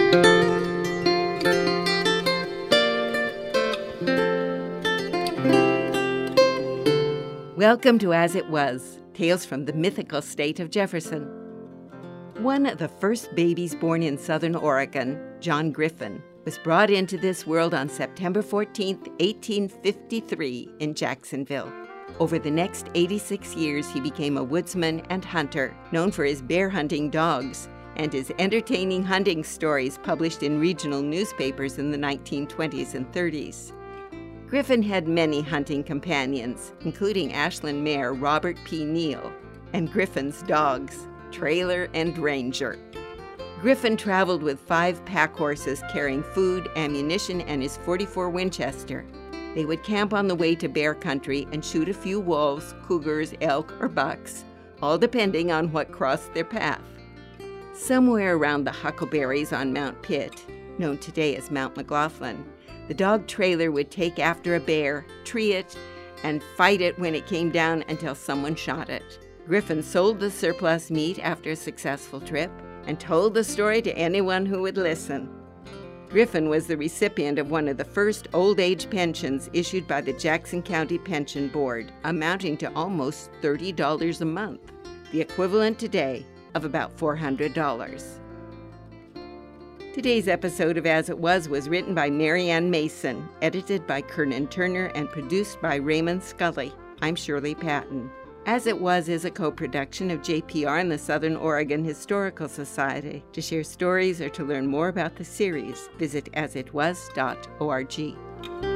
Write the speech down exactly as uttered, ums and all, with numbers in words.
Welcome to As It Was, Tales from the Mythical State of Jefferson. One of the first babies born in Southern Oregon, John Griffin, was brought into this world on September fourteenth, eighteen fifty-three in Jacksonville. Over the next eighty-six years, he became a woodsman and hunter, known for his bear hunting dogs and his entertaining hunting stories published in regional newspapers in the nineteen twenties and thirties. Griffin had many hunting companions, including Ashland Mayor Robert P. Neal, and Griffin's dogs, Trailer and Ranger. Griffin traveled with five pack horses carrying food, ammunition, and his forty-four Winchester. They would camp on the way to bear country and shoot a few wolves, cougars, elk, or bucks, all depending on what crossed their path. Somewhere around the Huckleberries on Mount Pitt, known today as Mount McLaughlin, the dog Trailer would take after a bear, tree it, and fight it when it came down until someone shot it. Griffin sold the surplus meat after a successful trip and told the story to anyone who would listen. Griffin was the recipient of one of the first old age pensions issued by the Jackson County Pension Board, amounting to almost thirty dollars a month, the equivalent today of about four hundred dollars. Today's episode of As It Was was written by Mary Ann Mason, edited by Kernan Turner, and produced by Raymond Scully. I'm Shirley Patton. As It Was is a co-production of J P R and the Southern Oregon Historical Society. To share stories or to learn more about the series, visit as it was dot org.